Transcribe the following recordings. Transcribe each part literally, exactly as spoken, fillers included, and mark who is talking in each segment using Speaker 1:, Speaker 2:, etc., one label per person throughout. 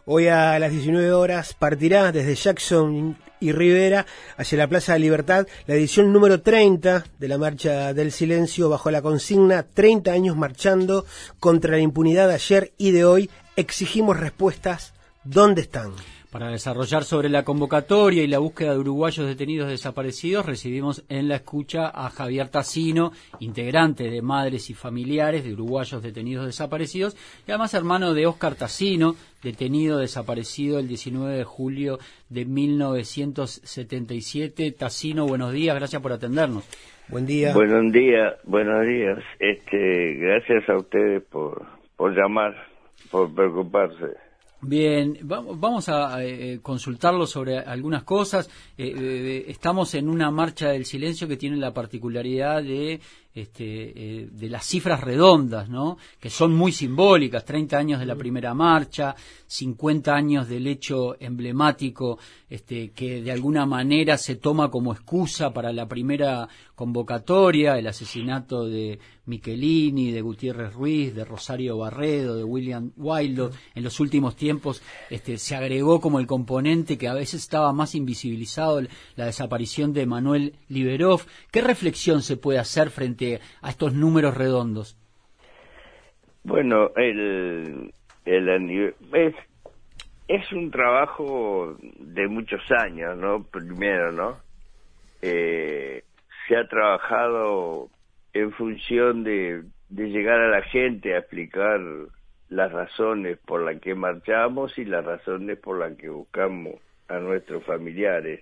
Speaker 1: Hoy a las diecinueve horas partirá desde Jackson y Rivera hacia la Plaza de Libertad la edición número treinta de la Marcha del Silencio bajo la consigna treinta años marchando contra la impunidad de ayer y de hoy. Exigimos respuestas. ¿Dónde están?
Speaker 2: Para desarrollar sobre la convocatoria y la búsqueda de uruguayos detenidos desaparecidos, recibimos en la escucha a Javier Tassino, integrante de Madres y Familiares de Uruguayos Detenidos Desaparecidos, y además hermano de Óscar Tassino, detenido desaparecido el diecinueve de julio de mil novecientos setenta y siete. Tassino, buenos días, gracias por atendernos.
Speaker 1: Buen día.
Speaker 3: Buenos días, buenos días. Este, gracias a ustedes por, por llamar, por preocuparse.
Speaker 2: Bien, vamos a eh, consultarlo sobre algunas cosas. Eh, eh, estamos en una marcha del silencio que tiene la particularidad de este, eh, de las cifras redondas, ¿no? Que son muy simbólicas. treinta años de la primera marcha, cincuenta años del hecho emblemático este, que de alguna manera se toma como excusa para la primera convocatoria, el asesinato de Michelini, de Gutiérrez Ruiz, de Rosario Barredo, de William Wilde. En los últimos tiempos este, se agregó como el componente que a veces estaba más invisibilizado, la desaparición de Manuel Liberov. ¿Qué reflexión se puede hacer frente a estos números redondos?
Speaker 3: Bueno, el, el es, es un trabajo de muchos años, ¿no? Primero, ¿no? Eh, se ha trabajado en función de, de llegar a la gente a explicar las razones por las que marchamos y las razones por las que buscamos a nuestros familiares.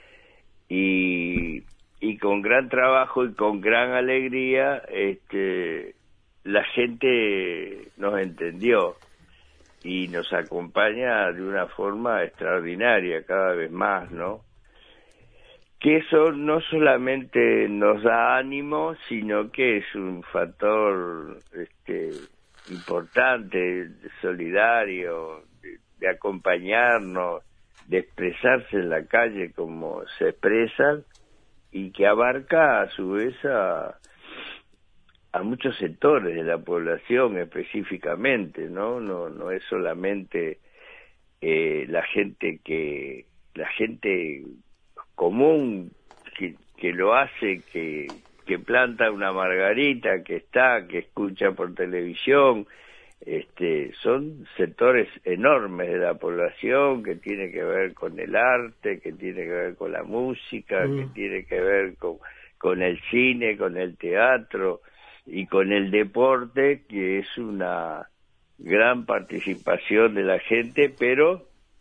Speaker 3: Y, y con gran trabajo y con gran alegría, este, la gente nos entendió y nos acompaña de una forma extraordinaria cada vez más, ¿no? Que eso no solamente nos da ánimo, sino que es un factor este, importante, solidario, de, de acompañarnos, de expresarse en la calle como se expresan, y que abarca a su vez a, a muchos sectores de la población específicamente, ¿no? No, no es solamente eh, la gente que, la gente común que, que lo hace, que, que planta una margarita, que está, que escucha por televisión. Este, son sectores enormes de la población que tiene que ver con el arte, que tiene que ver con la música, mm. que tiene que ver con, con el cine, con el teatro y con el deporte, que es una gran participación de la gente, pero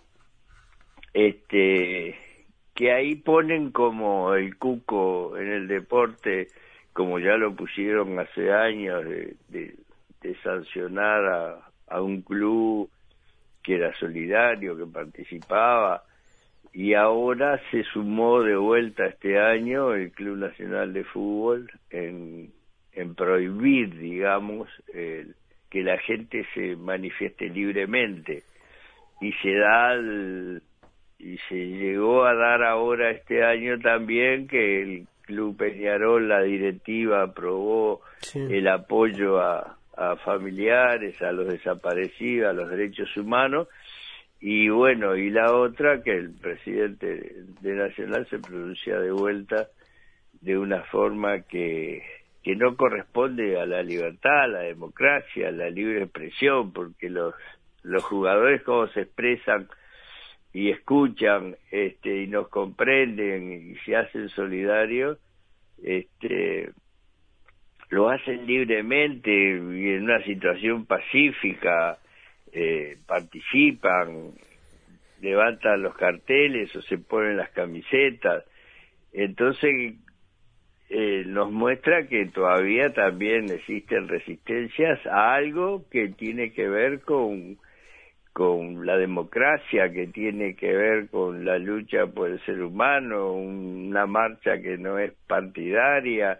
Speaker 3: este que ahí ponen como el cuco en el deporte, como ya lo pusieron hace años, de, de, de sancionar a, a un club que era solidario, que participaba, y ahora se sumó de vuelta este año el Club Nacional de Fútbol en, en prohibir, digamos, el, que la gente se manifieste libremente, y se da el, y se llegó a dar ahora este año también que el Club Peñarol, la directiva aprobó sí. el apoyo a, a familiares, a los desaparecidos, a los derechos humanos, y bueno, y la otra que el presidente de Nacional se pronuncia de vuelta de una forma que, que no corresponde a la libertad, a la democracia, a la libre expresión, porque los, los jugadores como se expresan y escuchan este y nos comprenden y se hacen solidarios, este lo hacen libremente y en una situación pacífica, eh, participan, levantan los carteles o se ponen las camisetas. Entonces eh, nos muestra que todavía también existen resistencias a algo que tiene que ver con con la democracia, que tiene que ver con la lucha por el ser humano, una marcha que no es partidaria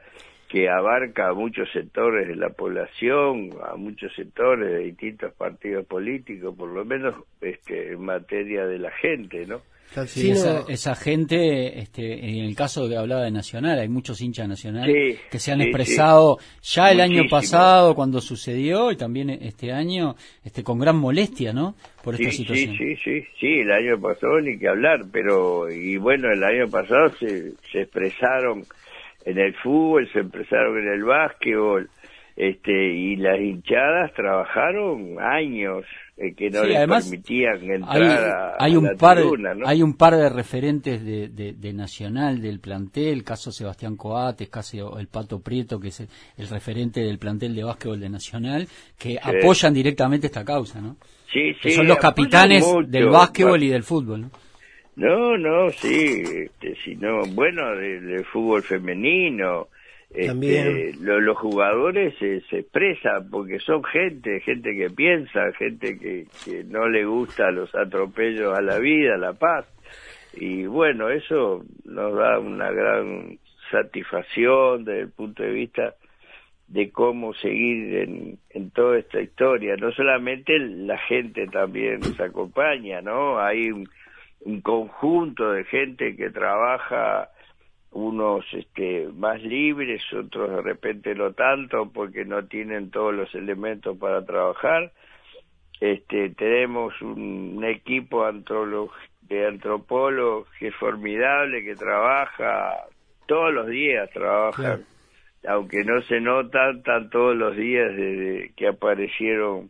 Speaker 3: que abarca a muchos sectores de la población, a muchos sectores de distintos partidos políticos, por lo menos este, en materia de la gente, ¿no?
Speaker 2: Sí, esa, esa gente, este, en el caso que hablaba de Nacional, hay muchos hinchas Nacional
Speaker 3: sí,
Speaker 2: que se han
Speaker 3: sí,
Speaker 2: expresado
Speaker 3: sí.
Speaker 2: ya el
Speaker 3: Muchísimo.
Speaker 2: año pasado cuando sucedió y también este año, este, con gran molestia, ¿no? Por esta
Speaker 3: sí,
Speaker 2: situación.
Speaker 3: Sí, sí, sí, sí, el año pasado ni que hablar, pero, y bueno, el año pasado se, se expresaron en el fútbol, se expresaron en el básquetbol, este, y las hinchadas trabajaron años eh, que no
Speaker 2: sí,
Speaker 3: les
Speaker 2: además,
Speaker 3: permitían entrar
Speaker 2: hay,
Speaker 3: a,
Speaker 2: hay
Speaker 3: a
Speaker 2: un
Speaker 3: la
Speaker 2: par,
Speaker 3: tribuna, ¿no?
Speaker 2: Hay un par de referentes de, de, de Nacional, del plantel, caso Sebastián Coates, caso el Pato Prieto, que es el, el referente del plantel de básquetbol de Nacional, que sí. apoyan directamente esta causa, ¿no?
Speaker 3: Sí, sí.
Speaker 2: Que son los capitanes mucho, del básquetbol y del fútbol, ¿no?
Speaker 3: No, no, sí, este, sino, bueno, del de fútbol femenino. Este, lo, los jugadores se, se expresan porque son gente, gente que piensa, gente que, que no le gusta los atropellos a la vida, a la paz. Y bueno, eso nos da una gran satisfacción desde el punto de vista de cómo seguir en, en toda esta historia. No solamente la gente también nos acompaña, ¿no? Hay un, un conjunto de gente que trabaja, unos este, más libres, otros de repente no tanto porque no tienen todos los elementos para trabajar. Este, tenemos un, un equipo antropólogo, de antropólogos que es formidable, que trabaja todos los días, trabajan, claro. Aunque no se notan, están todos los días desde que aparecieron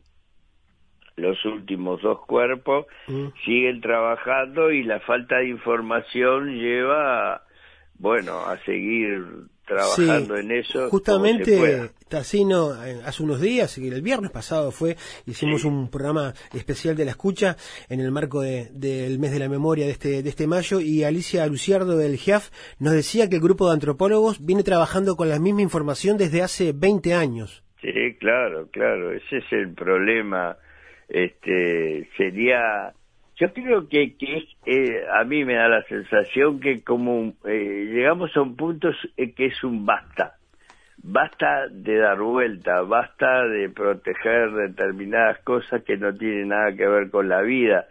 Speaker 3: los últimos dos cuerpos, mm. siguen trabajando y la falta de información lleva a, bueno, a seguir trabajando
Speaker 1: sí,
Speaker 3: en eso.
Speaker 1: Justamente, Tassino, hace unos días, el viernes pasado fue, hicimos sí. un programa especial de la escucha en el marco de, del mes de la memoria de este, de este mayo, y Alicia Luciardo del G I A F nos decía que el grupo de antropólogos viene trabajando con la misma información desde hace veinte años.
Speaker 3: Sí, claro, claro, ese es el problema. Este, sería... Yo creo que, que eh, a mí me da la sensación que como eh, llegamos a un punto eh, que es un basta. Basta de dar vuelta, basta de proteger determinadas cosas que no tienen nada que ver con la vida.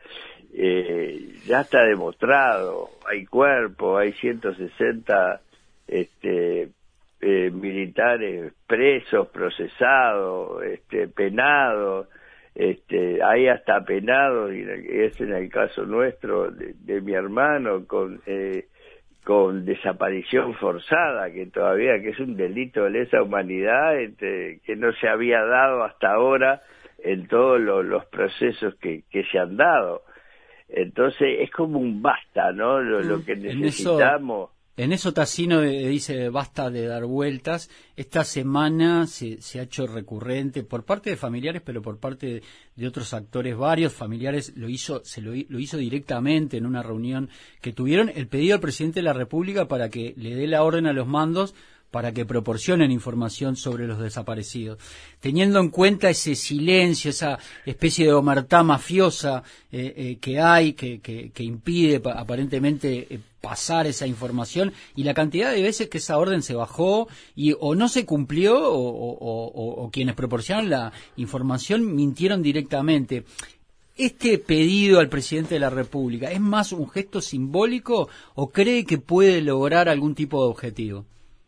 Speaker 3: Eh, ya está demostrado, hay cuerpos, hay ciento sesenta este, eh, militares presos, procesados, este, penados. Este, hay hasta penados, y es en el caso nuestro de, de mi hermano con eh, con desaparición forzada, que todavía que es un delito de lesa humanidad, este, que no se había dado hasta ahora en todos lo, los procesos que, que se han dado. Entonces es como un basta, ¿no? Lo, lo que necesitamos.
Speaker 2: En eso Tassino dice, basta de dar vueltas. Esta semana se, se ha hecho recurrente por parte de familiares, pero por parte de otros actores, varios familiares lo hizo, se lo, lo hizo directamente en una reunión que tuvieron, el pedido al presidente de la República para que le dé la orden a los mandos para que proporcionen información sobre los desaparecidos. Teniendo en cuenta ese silencio, esa especie de omertá mafiosa eh, eh, que hay, que, que, que impide pa, aparentemente eh, pasar esa información, y la cantidad de veces que esa orden se bajó y o no se cumplió o, o, o, o quienes proporcionaron la información mintieron directamente. ¿Este pedido al presidente de la República es más un gesto simbólico o cree que puede lograr algún tipo de objetivo?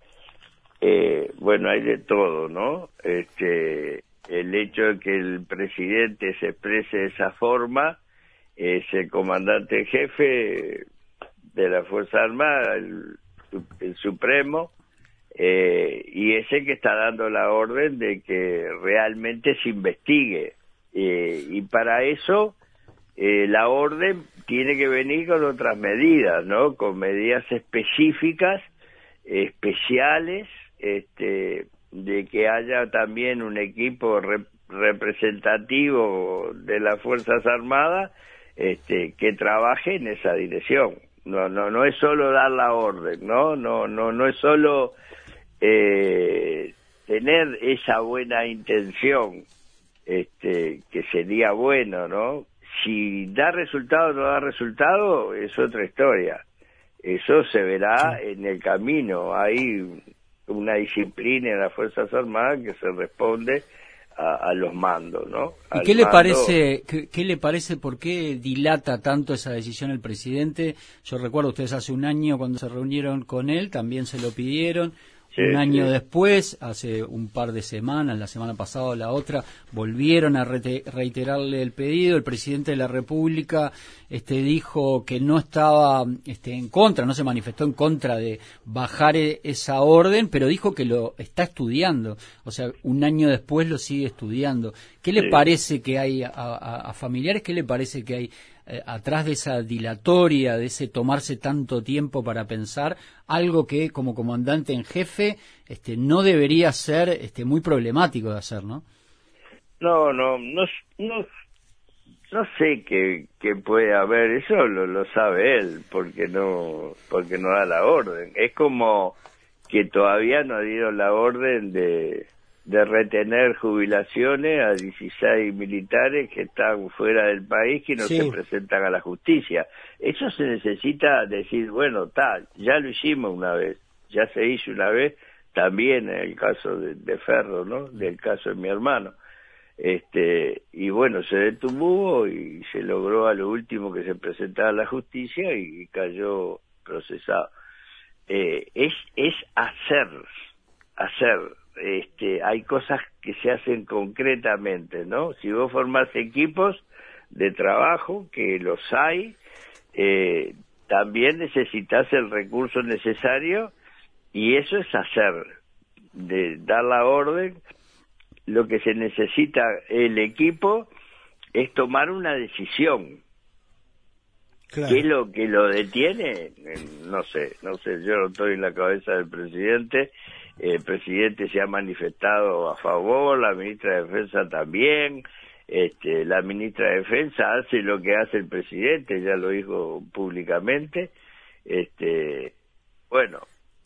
Speaker 3: Eh, bueno, hay de todo, ¿no? Este, el hecho de que el presidente se exprese de esa forma, es el comandante en jefe de la Fuerza Armada, el, el Supremo, eh, y es el que está dando la orden de que realmente se investigue. Eh, y para eso, eh, la orden tiene que venir con otras medidas, ¿no? Con medidas específicas, especiales, este, de que haya también un equipo rep representativo de las Fuerzas Armadas, este, que trabaje en esa dirección. No, no, no es solo dar la orden, no, no, no, no es solo eh, tener esa buena intención, este, que sería bueno, ¿no? Si da resultado o no da resultado, es otra historia. Eso se verá en el camino. Hay una disciplina en las Fuerzas Armadas que se responde a, a los mandos, ¿no?
Speaker 2: ¿Y
Speaker 3: Al
Speaker 2: qué le
Speaker 3: mando...
Speaker 2: parece, qué, qué le parece, por qué dilata tanto esa decisión el presidente? Yo recuerdo, ustedes hace un año cuando se reunieron con él, también se lo pidieron. Sí, un año sí. después, hace un par de semanas, la semana pasada o la otra, volvieron a re reiterarle el pedido. El presidente de la República este, dijo que no estaba este, en contra, no se manifestó en contra de bajar e esa orden, pero dijo que lo está estudiando. O sea, un año después lo sigue estudiando. ¿Qué le sí. parece que hay a, a, a familiares? ¿Qué le parece que hay eh, atrás de esa dilatoria, de ese tomarse tanto tiempo para pensar algo que como comandante en jefe este, no debería ser este, muy problemático de hacer, ¿no?
Speaker 3: No, no, no, no, no sé qué, qué puede haber, eso lo, lo sabe él, porque no, porque no da la orden. Es como que todavía no dieron la orden de, de retener jubilaciones a dieciséis militares que están fuera del país, que no sí. se presentan a la justicia. Eso se necesita decir, bueno, tal, ya lo hicimos una vez, ya se hizo una vez, también en el caso de, de Ferro, ¿no? Del caso de mi hermano. Este, y bueno, se detuvo y se logró a lo último que se presentara a la justicia y, y cayó procesado. Eh, es, es hacer, hacer. Este, hay cosas que se hacen concretamente, ¿no? Si vos formás equipos de trabajo, que los hay, eh, también necesitas el recurso necesario y eso es hacer, de dar la orden. Lo que se necesita el equipo es tomar una decisión. Claro. ¿Qué es lo que lo detiene? No sé, no sé, yo no estoy en la cabeza del presidente. El presidente se ha manifestado a favor, la ministra de Defensa también. Este, la ministra de Defensa hace lo que hace el presidente, ya lo dijo públicamente. Este, bueno,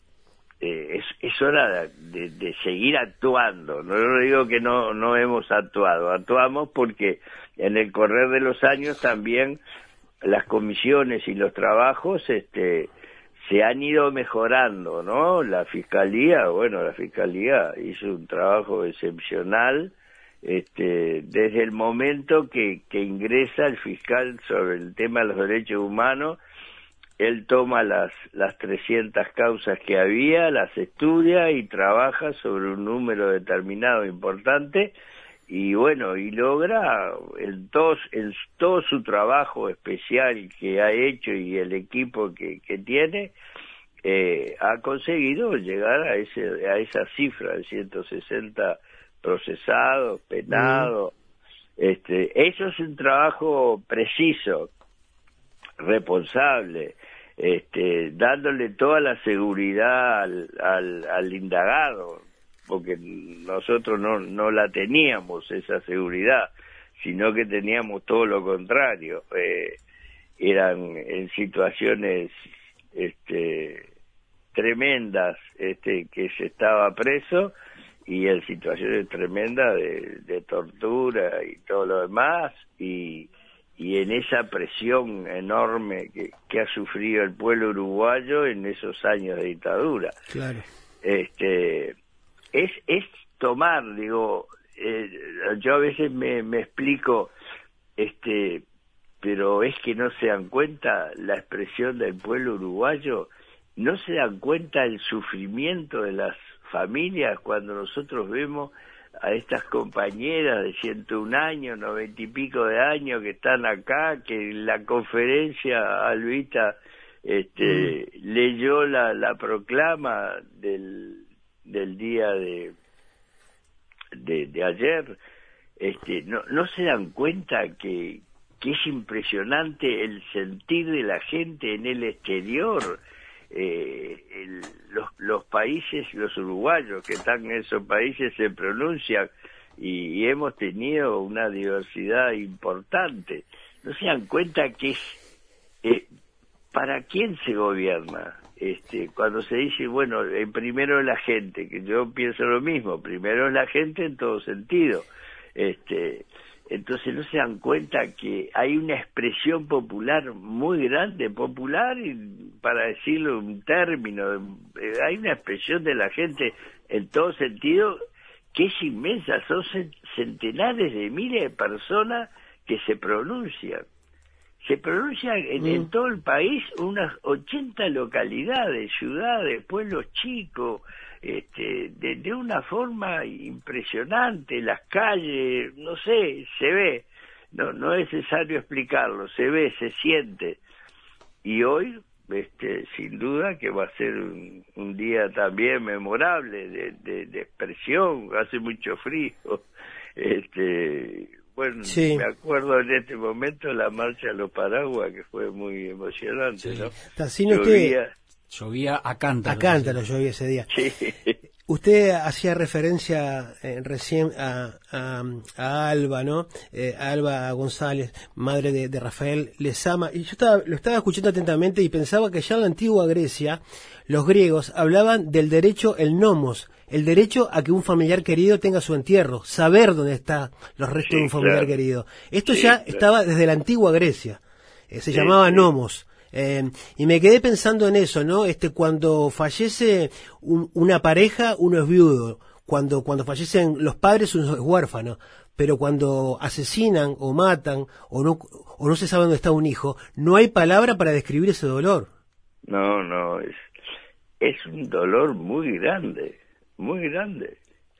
Speaker 3: eh, es, es hora de, de seguir actuando. No, no digo que no, no hemos actuado, actuamos porque en el correr de los años también las comisiones y los trabajos, este, se han ido mejorando, ¿no? La Fiscalía, bueno, la Fiscalía hizo un trabajo excepcional, este, desde el momento que, que ingresa el fiscal sobre el tema de los derechos humanos, él toma las, las trescientas causas que había, las estudia y trabaja sobre un número determinado importante, y bueno, y logra en todo, en todo su trabajo especial que ha hecho y el equipo que, que tiene, eh, ha conseguido llegar a ese a esa cifra de ciento sesenta procesados, penados. Mm. Este, eso es un trabajo preciso, responsable, este, dándole toda la seguridad al, al, al indagado, porque nosotros no, no la teníamos esa seguridad, sino que teníamos todo lo contrario. Eh, eran en situaciones este, tremendas este, que se estaba preso y en situaciones tremendas de, de tortura y todo lo demás, y, y en esa presión enorme que, que ha sufrido el pueblo uruguayo en esos años de dictadura.
Speaker 1: Claro.
Speaker 3: Este, es, es tomar, digo, eh, yo a veces me, me explico, este, pero es que no se dan cuenta la expresión del pueblo uruguayo, no se dan cuenta el sufrimiento de las familias cuando nosotros vemos a estas compañeras de ciento un años, noventa y pico de años que están acá, que en la conferencia Alvita este, mm. leyó la, la proclama del del día de, de de ayer, este, no no se dan cuenta que que es impresionante el sentir de la gente en el exterior. Eh, el, los, los países, los uruguayos que están en esos países se pronuncian y, y hemos tenido una diversidad importante. No se dan cuenta que es eh, ¿para quién se gobierna? Este, cuando se dice, bueno, eh, primero es la gente, que yo pienso lo mismo, primero es la gente en todo sentido. Este, entonces no se dan cuenta que hay una expresión popular muy grande, popular y para decirlo un término, eh, hay una expresión de la gente en todo sentido que es inmensa, son centenares de miles de personas que se pronuncian. Se pronuncian en, mm. en todo el país unas ochenta localidades, ciudades, pueblos chicos, este, de, de una forma impresionante, las calles, no sé, se ve, no, no es necesario explicarlo, se ve, se siente. Y hoy, este, sin duda que va a ser un, un día también memorable de, de, de expresión, hace mucho frío, este... Bueno, sí. Me acuerdo en este momento de la marcha de los paraguas, que fue muy emocionante, sí. ¿no?
Speaker 1: Tassino, llovía...
Speaker 2: Usted... Llovía a cántaro.
Speaker 1: A cántaro llovía ese día.
Speaker 3: Sí.
Speaker 1: Usted hacía referencia eh, recién a, a, a Alba, ¿no? Eh, a Alba González, madre de, de Rafael Lezama. Y yo estaba, lo estaba escuchando atentamente y pensaba que ya en la antigua Grecia, los griegos hablaban del derecho, el nomos, el derecho a que un familiar querido tenga su entierro, saber dónde están los restos sí, de un familiar claro. querido. Esto sí, ya claro. estaba desde la antigua Grecia, eh, se sí, llamaba sí. nomos. Eh, y me quedé pensando en eso, ¿no? Este, cuando fallece un, una pareja, uno es viudo. Cuando, cuando fallecen los padres, uno es huérfano. Pero cuando asesinan o matan o no, o no se sabe dónde está un hijo, no hay palabra para describir ese dolor.
Speaker 3: No, no, es, es un dolor muy grande. Muy grande.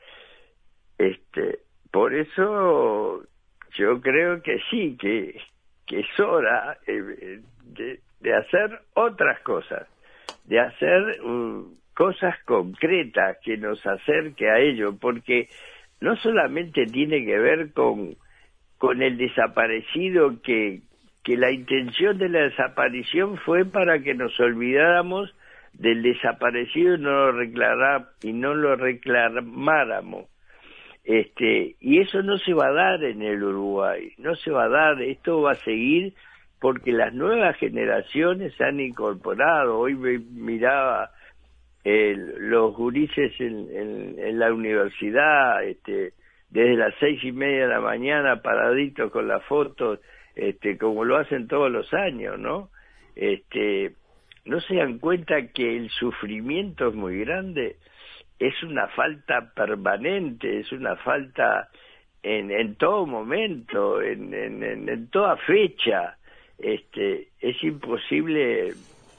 Speaker 3: Este, por eso yo creo que sí, que, que es hora eh, de, de hacer otras cosas, de hacer uh, cosas concretas que nos acerque a ello, porque no solamente tiene que ver con, con el desaparecido, que, que la intención de la desaparición fue para que nos olvidáramos del desaparecido y no lo reclamara, y no lo reclamáramos. Este, y eso no se va a dar en el Uruguay, no se va a dar, esto va a seguir porque las nuevas generaciones se han incorporado. Hoy me miraba eh, los gurises en, en, en la universidad, este, desde las seis y media de la mañana paraditos con las fotos, este, como lo hacen todos los años, ¿no? Este, no se dan cuenta que el sufrimiento es muy grande, es una falta permanente, es una falta en, en todo momento, en, en, en, en toda fecha. Este, es imposible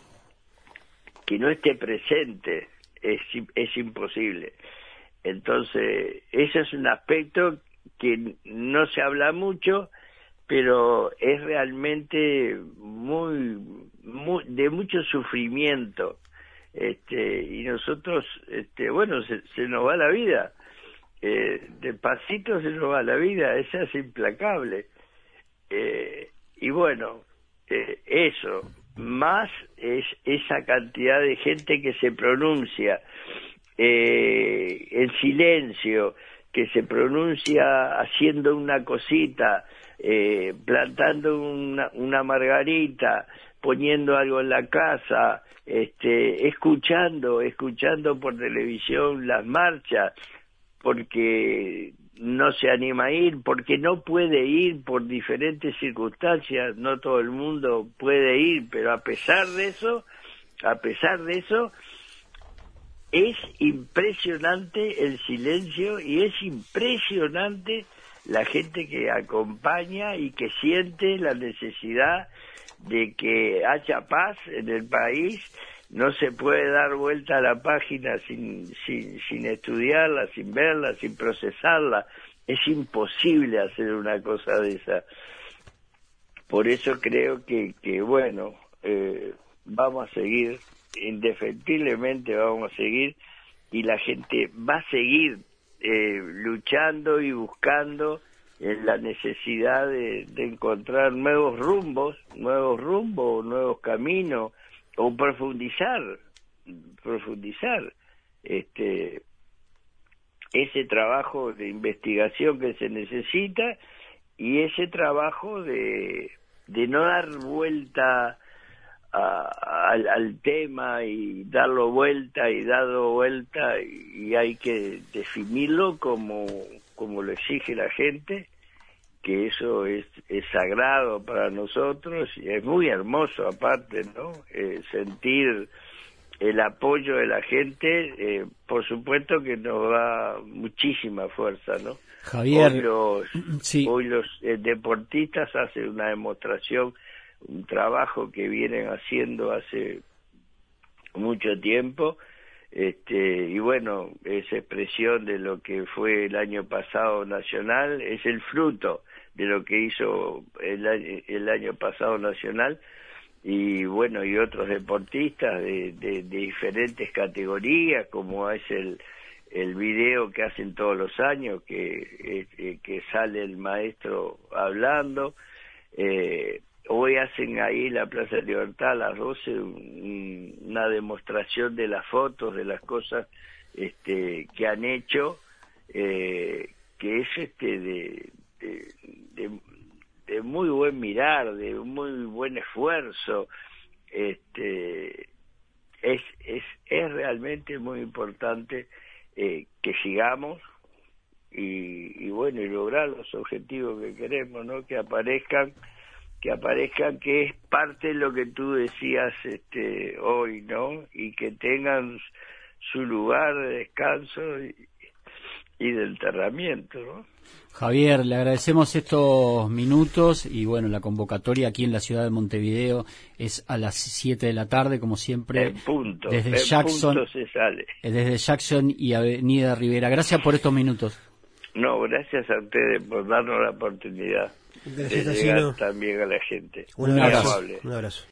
Speaker 3: que no esté presente, es, es imposible. Entonces, ese es un aspecto que no se habla mucho, pero es realmente muy, muy de mucho sufrimiento, este, y nosotros, este, bueno, se, se nos va la vida, eh, de pasito se nos va la vida, esa es implacable, eh, y bueno, eh, eso, más es esa cantidad de gente que se pronuncia, eh, el silencio, que se pronuncia haciendo una cosita, eh, plantando una, una margarita, poniendo algo en la casa, este, escuchando, escuchando por televisión las marchas, porque no se anima a ir, porque no puede ir por diferentes circunstancias, no todo el mundo puede ir, pero a pesar de eso, a pesar de eso, es impresionante el silencio y es impresionante la gente que acompaña y que siente la necesidad de que haya paz en el país. No se puede dar vuelta a la página sin, sin, sin estudiarla, sin verla, sin procesarla. Es imposible hacer una cosa de esa. Por eso creo que, que bueno, eh, vamos a seguir, indefectiblemente vamos a seguir, y la gente va a seguir eh, luchando y buscando en la necesidad de, de encontrar nuevos rumbos, nuevos rumbos, nuevos caminos, o profundizar, profundizar este ese trabajo de investigación que se necesita y ese trabajo de, de no dar vuelta a, al, al tema y darlo vuelta y darlo vuelta, y hay que definirlo como, como lo exige la gente que eso es, es sagrado para nosotros y es muy hermoso aparte, ¿no? Eh, sentir el apoyo de la gente, eh, por supuesto que nos da muchísima fuerza, ¿no?
Speaker 2: Javier,
Speaker 3: hoy los,
Speaker 2: sí.
Speaker 3: hoy los eh, deportistas hacen una demostración, un trabajo que vienen haciendo hace mucho tiempo, este y bueno, esa expresión de lo que fue el año pasado nacional es el fruto de lo que hizo el, el año pasado nacional, y bueno, y otros deportistas de, de, de diferentes categorías, como es el el video que hacen todos los años, que eh, que sale el maestro hablando. eh, Hoy hacen ahí en la Plaza de Libertad a las doce un, una demostración de las fotos, de las cosas este, que han hecho, eh, que es este de, de, de, de muy buen mirar, de muy buen esfuerzo. Este, es, es, es realmente muy importante eh, que sigamos y, y bueno, y lograr los objetivos que queremos, ¿no? Que aparezcan que aparezcan, que es parte de lo que tú decías este hoy, ¿no? Y que tengan su lugar de descanso y, y de enterramiento, ¿no?
Speaker 2: Javier, le agradecemos estos minutos y bueno, la convocatoria aquí en la ciudad de Montevideo es a las siete de la tarde, como siempre.
Speaker 3: En punto,
Speaker 2: desde
Speaker 3: en
Speaker 2: Jackson,
Speaker 3: punto se sale.
Speaker 2: Desde Jackson y Avenida Rivera. Gracias por estos minutos.
Speaker 3: No, gracias a ustedes por darnos la oportunidad
Speaker 1: Gracias,
Speaker 3: de llegar también a la gente.
Speaker 1: Un abrazo. Un abrazo.